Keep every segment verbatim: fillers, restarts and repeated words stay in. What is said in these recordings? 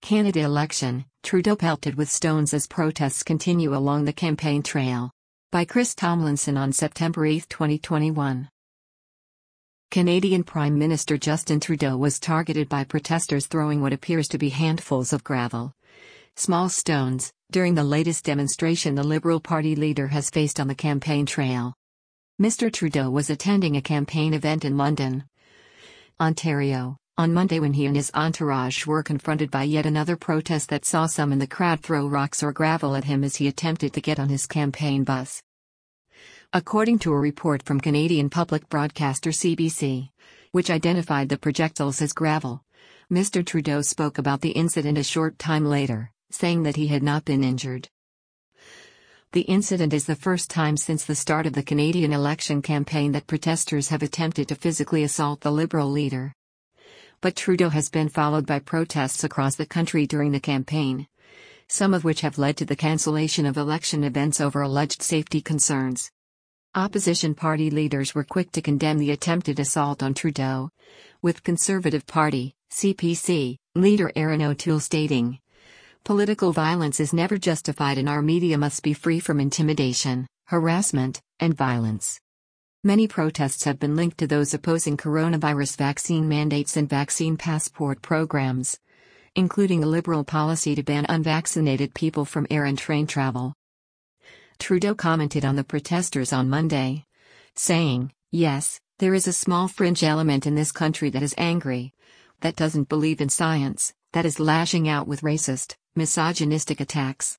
Canada election, Trudeau pelted with stones as protests continue along the campaign trail. By Chris Tomlinson on September eighth, twenty twenty-one. Canadian Prime Minister Justin Trudeau was targeted by protesters throwing what appears to be handfuls of gravel, small stones, during the latest demonstration the Liberal Party leader has faced on the campaign trail. Mister Trudeau was attending a campaign event in London, Ontario, on Monday when he and his entourage were confronted by yet another protest that saw some in the crowd throw rocks or gravel at him as he attempted to get on his campaign bus. According to a report from Canadian public broadcaster C B C, which identified the projectiles as gravel, Mister Trudeau spoke about the incident a short time later, saying that he had not been injured. The incident is the first time since the start of the Canadian election campaign that protesters have attempted to physically assault the Liberal leader. But Trudeau has been followed by protests across the country during the campaign, some of which have led to the cancellation of election events over alleged safety concerns. Opposition party leaders were quick to condemn the attempted assault on Trudeau, with Conservative Party, C P C, leader Erin O'Toole stating, "Political violence is never justified and our media must be free from intimidation, harassment, and violence." Many protests have been linked to those opposing coronavirus vaccine mandates and vaccine passport programs, including a Liberal policy to ban unvaccinated people from air and train travel. Trudeau commented on the protesters on Monday, saying, "Yes, there is a small fringe element in this country that is angry, that doesn't believe in science, that is lashing out with racist, misogynistic attacks.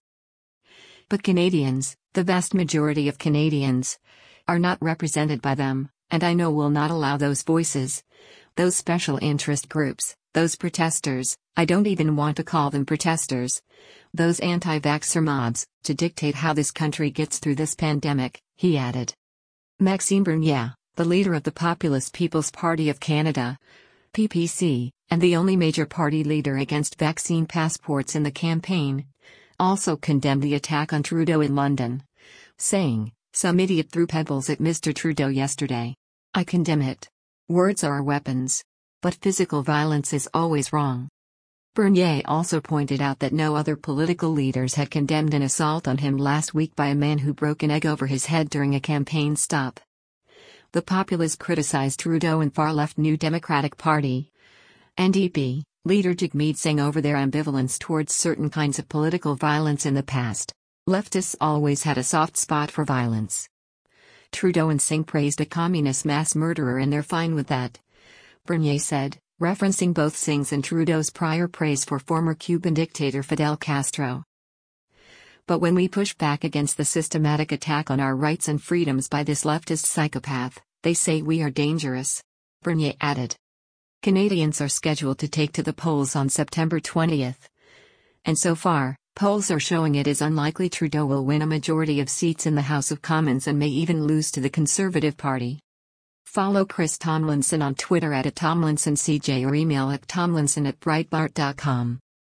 But Canadians, the vast majority of Canadians, are not represented by them, and I know will not allow those voices, those special interest groups, those protesters, I don't even want to call them protesters, those anti-vaxxer mobs, to dictate how this country gets through this pandemic," he added. Maxime Bernier, the leader of the Populist People's Party of Canada, P P C, and the only major party leader against vaccine passports in the campaign, also condemned the attack on Trudeau in London, saying, "Some idiot threw pebbles at Mister Trudeau yesterday. I condemn it. Words are weapons. But physical violence is always wrong." Bernier also pointed out that no other political leaders had condemned an assault on him last week by a man who broke an egg over his head during a campaign stop. The Populists criticized Trudeau and far-left New Democratic Party, N D P, leader Jagmeet Singh over their ambivalence towards certain kinds of political violence in the past. Leftists always had a soft spot for violence. Trudeau and Singh praised a communist mass murderer and they're fine with that, Bernier said, referencing both Singh's and Trudeau's prior praise for former Cuban dictator Fidel Castro. "But when we push back against the systematic attack on our rights and freedoms by this leftist psychopath, they say we are dangerous," Bernier added. Canadians are scheduled to take to the polls on September twentieth. And so far, polls are showing it is unlikely Trudeau will win a majority of seats in the House of Commons and may even lose to the Conservative Party. Follow Chris Tomlinson on Twitter at, at TomlinsonCJ or email at tomlinson at breitbart dot com.